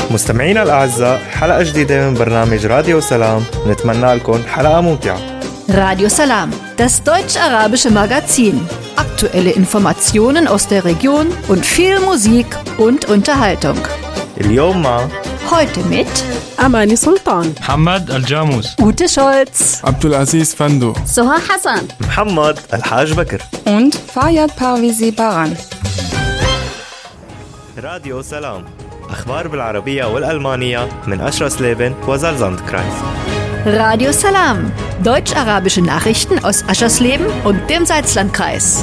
مستمعينا الأعزاء، حلقة جديدة من برنامج راديو سلام. نتمنى لكم حلقة ممتعة. Radio Salam, das deutsch-arabische Magazin. Aktuelle Informationen aus der Region und viel Musik und Unterhaltung. اليوم مع Heute mit أماني سلطان، محمد الجاموس، Ute Scholz, Abdulaziz Fando, Soha Hassan, محمد الحاج بكر und Fayad Parvizi Baran. راديو سلام، أخبار بالعربية والألمانية من أشرس ليبن وزالزاندكرايز. Radio Salam, deutsch-arabische Nachrichten aus Aschersleben und dem Salzlandkreis.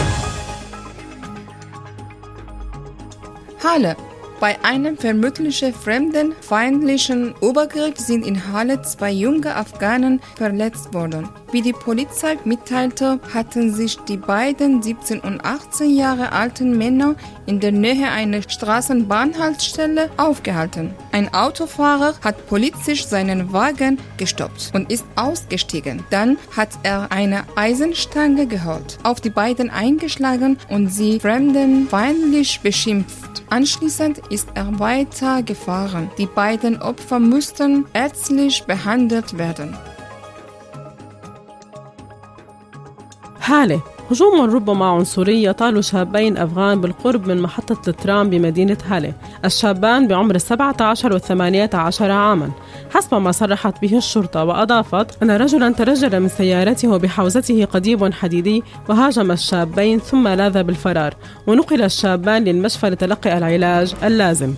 Halle. Bei einem vermutlichen fremdenfeindlichen Übergriff sind in Halle 2 junge Afghanen verletzt worden. Wie die Polizei mitteilte, hatten sich die beiden 17 und 18 Jahre alten Männer in der Nähe einer Straßenbahnhaltestelle aufgehalten. Ein Autofahrer hat politisch seinen Wagen gestoppt und ist ausgestiegen. Dann hat er eine Eisenstange geholt, auf die beiden eingeschlagen und sie fremdenfeindlich beschimpft. Anschließend ist er weiter gefahren. Die beiden Opfer mussten ärztlich behandelt werden. حالة هجوم ربما عنصري يطال شابين أفغان بالقرب من محطة الترام بمدينة هالة. الشابان بعمر 17 و18 عاما حسب ما صرحت به الشرطة، وأضافت أن رجلا ترجل من سيارته وبحوزته قضيب حديدي وهاجم الشابين ثم لاذ بالفرار، ونقل الشابان للمشفى لتلقي العلاج اللازم.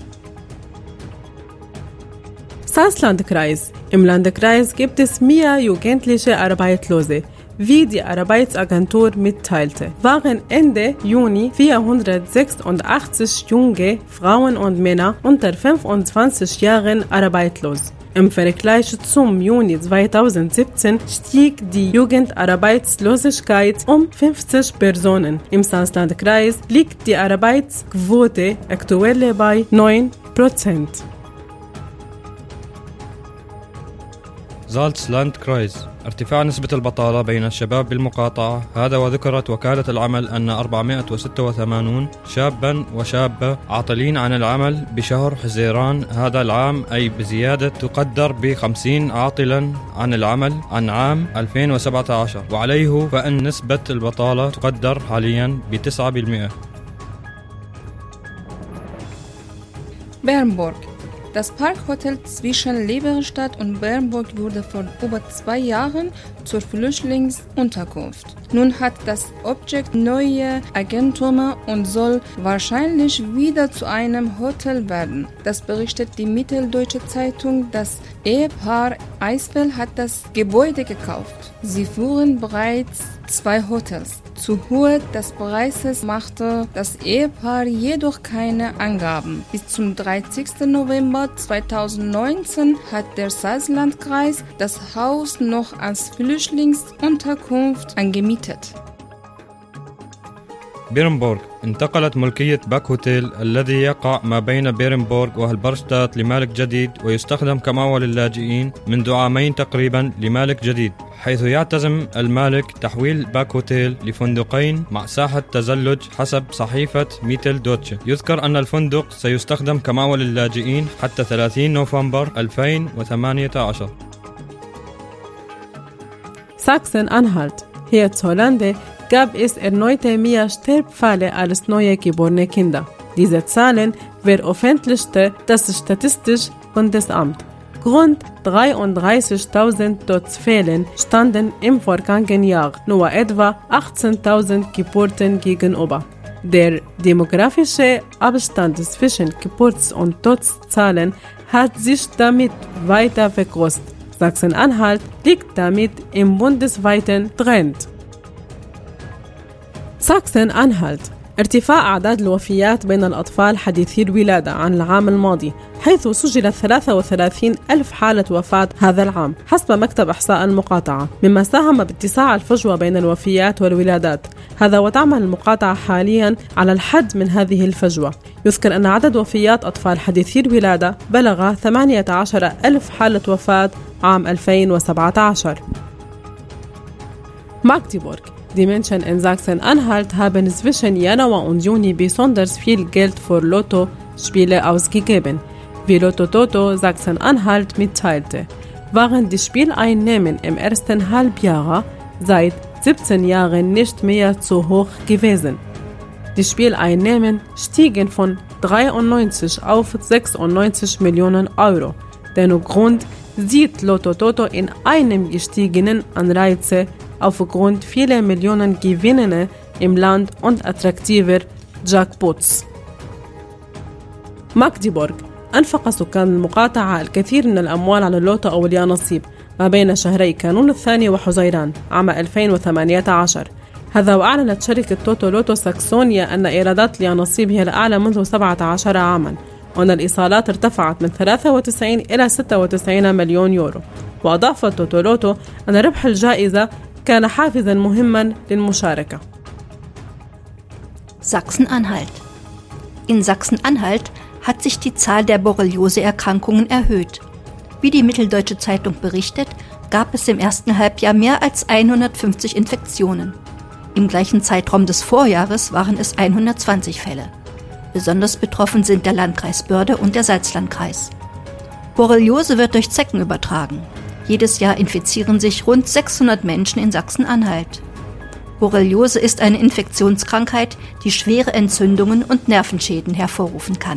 Salzlandkreis. Im Landkreis gibt es mehr jugendliche Arbeitslose. Wie die Arbeitsagentur mitteilte, waren Ende Juni 486 junge Frauen und Männer unter 25 Jahren arbeitslos. Im Vergleich zum Juni 2017 stieg die Jugendarbeitslosigkeit um 50 Personen. Im Salzlandkreis liegt die Arbeitsquote aktuell bei 9%. زالتسلاندكرايز. ارتفاع نسبة البطالة بين الشباب بالمقاطعة، هذا وذكرت وكالة العمل أن 486 شابا وشابة عاطلين عن العمل بشهر حزيران هذا العام، أي بزيادة تقدر ب50 عاطلا عن العمل عن عام 2017، وعليه فإن نسبة البطالة تقدر حاليا ب9%. Bernburg. Das Parkhotel zwischen Leverstadt und Bernburg wurde vor über 2 Jahren zur Flüchtlingsunterkunft. Nun hat das Objekt neue Eigentümer und soll wahrscheinlich wieder zu einem Hotel werden. Das berichtet die Mitteldeutsche Zeitung. Das Ehepaar Eisfeld hat das Gebäude gekauft. Sie führen bereits 2 Hotels. Zu Höhe des Preises machte das Ehepaar jedoch keine Angaben. Bis zum 30. November 2019 hat der Salzlandkreis das Haus noch als Flüchtlingsunterkunft angemietet. بيرنبورغ. انتقلت ملكية باك هوتيل الذي يقع ما بين بيرنبورغ وهلبرشتات لمالك جديد، ويستخدم كمأوى للاجئين منذ عامين تقريبا لمالك جديد، حيث يعتزم المالك تحويل باك هوتيل لفندقين مع ساحة تزلج حسب صحيفة ميتل دوتشه. يذكر أن الفندق سيستخدم كمأوى للاجئين حتى 30 نوفمبر 2018. Sachsen-Anhalt. Hierzulande gab es erneute mehr Sterbfälle als neue geborene Kinder. Diese Zahlen veröffentlichte das Statistische Bundesamt. Rund 33.000 Todesfälle standen im vergangenen Jahr nur etwa 18.000 Geburten gegenüber. Der demografische Abstand zwischen Geburts- und Todeszahlen hat sich damit weiter vergrößert. Sachsen-Anhalt liegt damit im bundesweiten Trend. Sachsen-Anhalt. ارتفاع أعداد الوفيات بين الأطفال حديثي الولادة عن العام الماضي، حيث سجلت 33 ألف حالة وفاة هذا العام حسب مكتب إحصاء المقاطعة، مما ساهم باتساع الفجوة بين الوفيات والولادات. هذا وتعمل المقاطعة حاليا على الحد من هذه الفجوة. يذكر أن عدد وفيات أطفال حديثي الولادة بلغ 18 ألف حالة وفاة عام 2017. Magdeburg. Die Menschen in Sachsen-Anhalt haben zwischen Januar und Juni besonders viel Geld für Lottospiele ausgegeben. Wie Lotto Toto Sachsen-Anhalt mitteilte, waren die Spieleinnahmen im ersten Halbjahr seit 17 Jahren nicht mehr so hoch gewesen. Die Spieleinnahmen stiegen von 93 auf 96 Millionen Euro. Den Grund sieht Lotto Toto in einem gestiegenen Anreize aufgrund vieler Millionen Gewinne im Land und attraktiver Jackpots. ماغديبورغ أنفق سكان المقاطعة الكثير من الأموال على اللوتو أو اليانصيب ما بين شهري كانون الثاني وحزيران عام 2018. هذا وأعلنت شركة توتو لوتو ساكسونيا أن إيرادات اليانصيب هي الأعلى منذ 17 عاما، وأن الإيصالات ارتفعت من 93 إلى 96 مليون يورو. وأضافت توتو لوتو أن ربح الجائزة كان حافزا مهما للمشاركة. Sachsen-Anhalt. In Sachsen-Anhalt hat sich die Zahl der Borreliose-Erkrankungen erhöht. Wie die Mitteldeutsche Zeitung berichtet, gab es im ersten Halbjahr mehr als 150 Infektionen. Im gleichen Zeitraum des Vorjahres waren es 120 Fälle. Besonders betroffen sind der Landkreis Börde und der Salzlandkreis. Borreliose wird durch Zecken übertragen. Jedes Jahr infizieren sich rund 600 Menschen in Sachsen-Anhalt. Borreliose ist eine Infektionskrankheit, die schwere Entzündungen und Nervenschäden hervorrufen kann.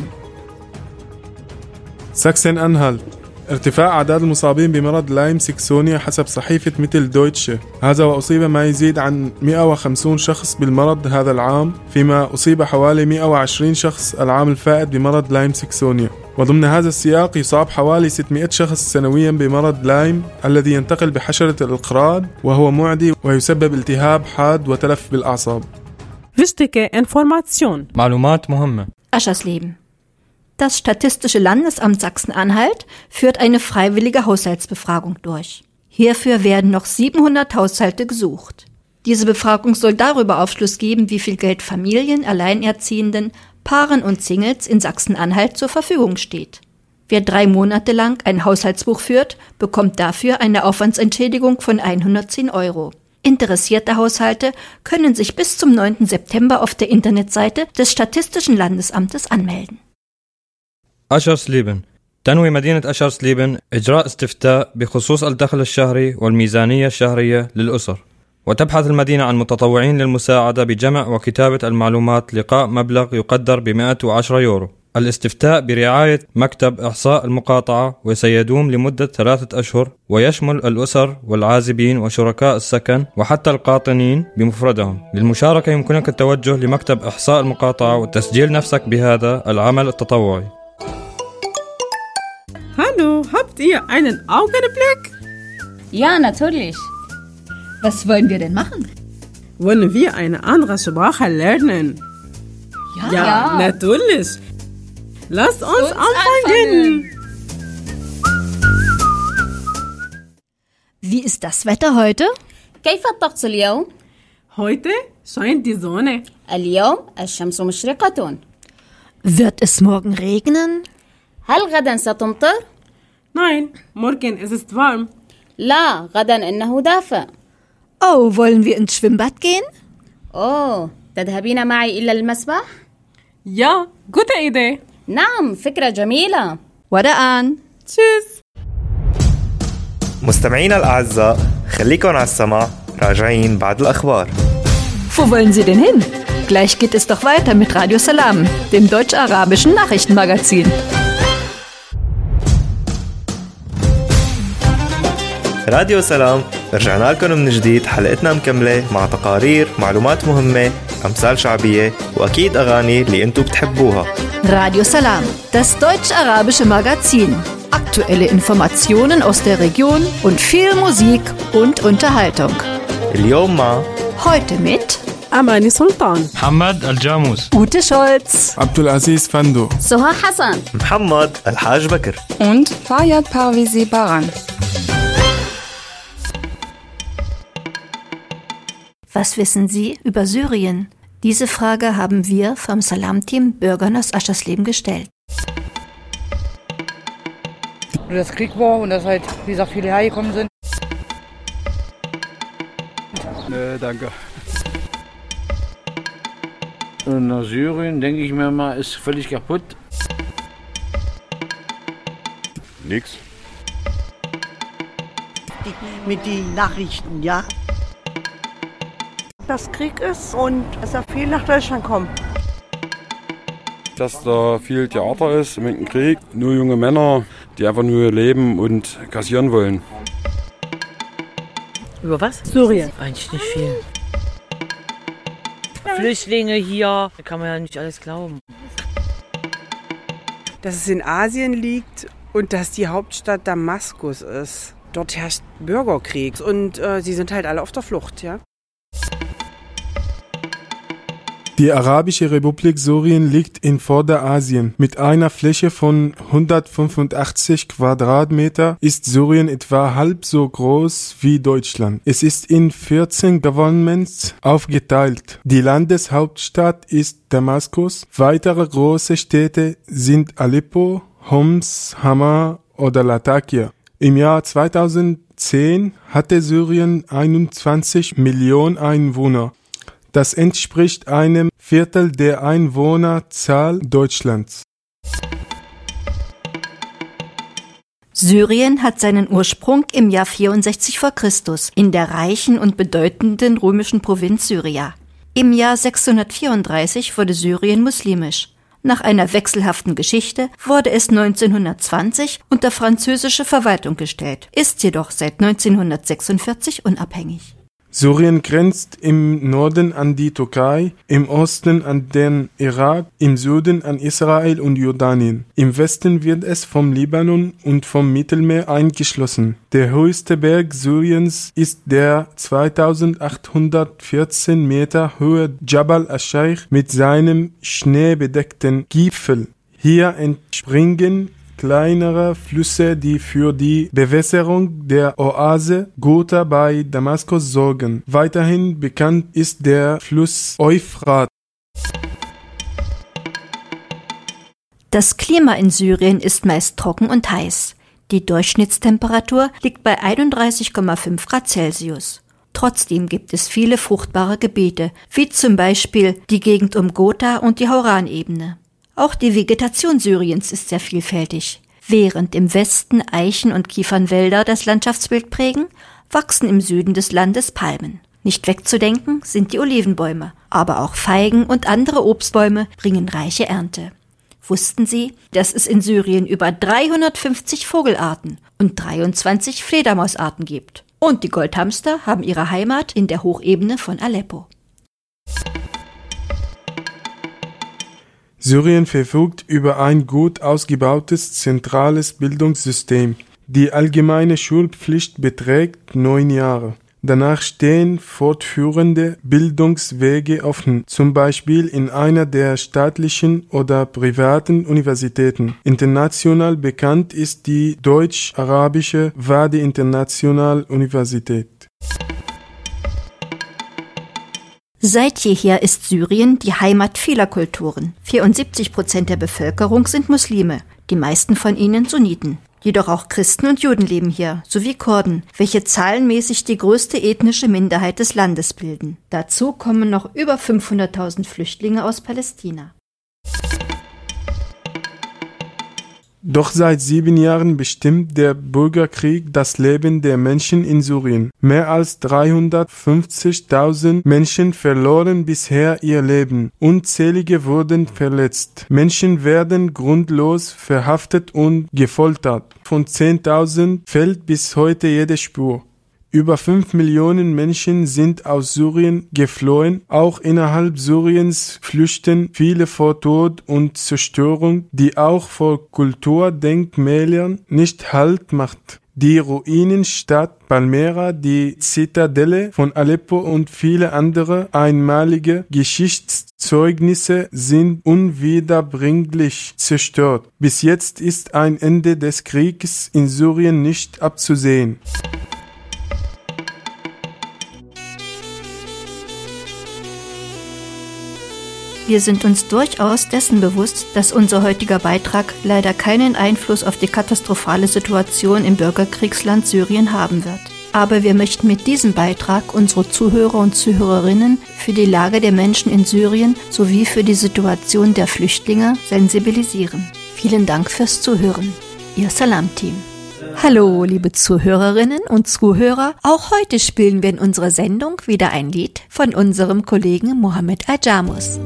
ساكسن-أنهالت. ارتفاع أعداد المصابين بمرض لايم سيكسونيا حسب صحيفة ميتل دويتشه. هذا وأصيب ما يزيد عن 150 شخص بالمرض هذا العام، فيما أصيب حوالي 120 شخص العام الفائت بمرض لايم سيكسونيا. وضمن هذا السياق يصاب حوالي 600 شخص سنويا بمرض لايم الذي ينتقل بحشرة الإقراض، وهو معدي ويسبب التهاب حاد وتلف بالأعصاب. Wichtige Information. معلومات مهمة. Aschersleben. Das Statistische Landesamt Sachsen-Anhalt führt eine freiwillige Haushaltsbefragung durch. Hierfür werden noch 700 Haushalte gesucht. Diese Befragung soll darüber Aufschluss geben, wie viel Geld Familien, Alleinerziehenden, Paaren und Singles in Sachsen-Anhalt zur Verfügung steht. Wer 3 Monate lang ein Haushaltsbuch führt, bekommt dafür eine Aufwandsentschädigung von 110 €. Interessierte Haushalte können sich bis zum 9. September auf der Internetseite des Statistischen Landesamtes anmelden. أشرسليبن. تنوي مدينة أشرسليبن إجراء استفتاء بخصوص الدخل الشهري والميزانية الشهرية للأسر، وتبحث المدينة عن متطوعين للمساعدة بجمع وكتابة المعلومات لقاء مبلغ يقدر ب110 يورو. الاستفتاء برعاية مكتب إحصاء المقاطعة وسيدوم لمدة 3 أشهر، ويشمل الأسر والعازبين وشركاء السكن وحتى القاطنين بمفردهم. للمشاركة يمكنك التوجه لمكتب إحصاء المقاطعة وتسجيل نفسك بهذا العمل التطوعي. Hallo, habt ihr einen Augenblick? Ja, natürlich. Was wollen wir denn machen? Wollen wir eine andere Sprache lernen? Ja, natürlich. Lasst uns anfangen. Wie ist das Wetter heute? كيف الطقس اليوم؟ Heute scheint die Sonne. اليوم الشمس مشرقة. Wird es morgen regnen? هل غدا ستمطر؟ Nein, morgen ist es warm. لا، غدا إنه دافئ. Oh, wollen wir ins Schwimmbad gehen? أوه، تذهبين معي إلى المسبح؟ Ja, gute Idee. نعم، فكرة جميلة. Oder an. Tschüss. مستمعينا الأعزاء، خليكن على السمع، راجعين بعد الأخبار. Wo wollen Sie denn hin? Gleich geht es doch weiter mit Radio Salam, dem deutsch-arabischen Nachrichtenmagazin. راديو سلام، رجعنا لكم من جديد. حلقتنا مكملة مع تقارير، معلومات مهمة، أمثال شعبية وأكيد أغاني اللي أنتم بتحبوها. Radio Salam, das deutsch-arabische Magazin. Aktuelle Informationen aus der Region und viel Musik und Unterhaltung. اليوم مع Heute mit Amani Sultan, محمد الجاموس، Ute Scholz, Abdulaziz Fando, سهى حسن محمد الحاج بكر und Fayad Parvizi Baran. Was wissen Sie über Syrien? Diese Frage haben wir vom Salam-Team Bürgern aus Aschersleben gestellt. Das Krieg war und dass halt, wie gesagt, viele hergekommen sind. Nee, danke. Nach Syrien, denke ich mir mal, ist völlig kaputt. Nix. Mit den Nachrichten, ja. Dass Krieg ist und dass er viel nach Deutschland kommt. Dass da viel Theater ist mit dem Krieg. Nur junge Männer, die einfach nur leben und kassieren wollen. Über was? Syrien. Eigentlich nicht viel. Flüchtlinge hier, da kann man ja nicht alles glauben. Dass es in Asien liegt und dass die Hauptstadt Damaskus ist. Dort herrscht Bürgerkrieg und sie sind halt alle auf der Flucht, ja. Die Arabische Republik Syrien liegt in Vorderasien. Mit einer Fläche von 185 Quadratmeter ist Syrien etwa halb so groß wie Deutschland. Es ist in 14 Governments aufgeteilt. Die Landeshauptstadt ist Damaskus. Weitere große Städte sind Aleppo, Homs, Hama oder Latakia. Im Jahr 2010 hatte Syrien 21 Millionen Einwohner. Das entspricht einem Viertel der Einwohnerzahl Deutschlands. Syrien hat seinen Ursprung im Jahr 64 vor Christus in der reichen und bedeutenden römischen Provinz Syria. Im Jahr 634 wurde Syrien muslimisch. Nach einer wechselhaften Geschichte wurde es 1920 unter französische Verwaltung gestellt, ist jedoch seit 1946 unabhängig. Syrien grenzt im Norden an die Türkei, im Osten an den Irak, im Süden an Israel und Jordanien. Im Westen wird es vom Libanon und vom Mittelmeer eingeschlossen. Der höchste Berg Syriens ist der 2814 Meter hohe Jabal al-Sheikh mit seinem schneebedeckten Gipfel. Hier entspringen kleinere Flüsse, die für die Bewässerung der Oase Ghouta bei Damaskus sorgen. Weiterhin bekannt ist der Fluss Euphrat. Das Klima in Syrien ist meist trocken und heiß. Die Durchschnittstemperatur liegt bei 31,5 Grad Celsius. Trotzdem gibt es viele fruchtbare Gebiete, wie zum Beispiel die Gegend um Ghouta und die Hauran-Ebene. Auch die Vegetation Syriens ist sehr vielfältig. Während im Westen Eichen- und Kiefernwälder das Landschaftsbild prägen, wachsen im Süden des Landes Palmen. Nicht wegzudenken sind die Olivenbäume, aber auch Feigen und andere Obstbäume bringen reiche Ernte. Wussten Sie, dass es in Syrien über 350 Vogelarten und 23 Fledermausarten gibt? Und die Goldhamster haben ihre Heimat in der Hochebene von Aleppo. Syrien verfügt über ein gut ausgebautes zentrales Bildungssystem. Die allgemeine Schulpflicht beträgt 9 Jahre. Danach stehen fortführende Bildungswege offen, zum Beispiel in einer der staatlichen oder privaten Universitäten. International bekannt ist die deutsch-arabische Wadi International Universität. Seit jeher ist Syrien die Heimat vieler Kulturen. 74% der Bevölkerung sind Muslime, die meisten von ihnen Sunniten. Jedoch auch Christen und Juden leben hier, sowie Kurden, welche zahlenmäßig die größte ethnische Minderheit des Landes bilden. Dazu kommen noch über 500.000 Flüchtlinge aus Palästina. Doch seit 7 Jahren bestimmt der Bürgerkrieg das Leben der Menschen in Syrien. Mehr als 350.000 Menschen verloren bisher ihr Leben. Unzählige wurden verletzt. Menschen werden grundlos verhaftet und gefoltert. Von 10.000 fehlt bis heute jede Spur. Über 5 Millionen Menschen sind aus Syrien geflohen. Auch innerhalb Syriens flüchten viele vor Tod und Zerstörung, die auch vor Kulturdenkmälern nicht Halt macht. Die Ruinenstadt Palmyra, die Zitadelle von Aleppo und viele andere einmalige Geschichtszeugnisse sind unwiederbringlich zerstört. Bis jetzt ist ein Ende des Krieges in Syrien nicht abzusehen. Wir sind uns durchaus dessen bewusst, dass unser heutiger Beitrag leider keinen Einfluss auf die katastrophale Situation im Bürgerkriegsland Syrien haben wird. Aber wir möchten mit diesem Beitrag unsere Zuhörer und Zuhörerinnen für die Lage der Menschen in Syrien sowie für die Situation der Flüchtlinge sensibilisieren. Vielen Dank fürs Zuhören. Ihr Salam-Team. Hallo, liebe Zuhörerinnen und Zuhörer. Auch heute spielen wir in unserer Sendung wieder ein Lied von unserem Kollegen Mohammed Ajamus.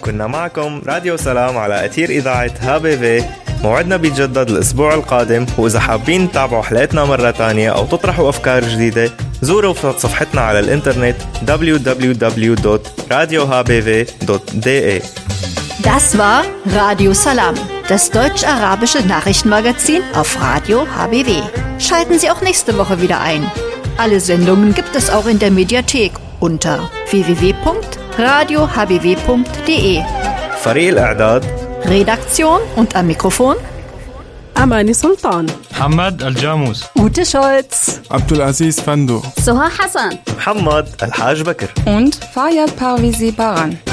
كنا معكم راديو سلام على أثير إذاعة HBV. موعدنا بيتجدد الأسبوع القادم، وإذا حابين تتابعوا حلقتنا مرة تانية أو تطرحوا أفكار جديدة زوروا صفحتنا على الإنترنت www.radiohbv.de. Das war Radio Salam, das deutsch-arabische Nachrichtenmagazin auf Radio HBW. Schalten Sie auch nächste Woche wieder ein. Alle Sendungen gibt es auch in der Mediathek unter www.radiohbw.de. فريق الإعداد Redaktion und am Mikrofon أماني سلطان، محمد الجاموس، Ute Scholz, عبد العزيز فندو، سهى حسن، محمد الحاج بكر und Fayad Parvizi Baran.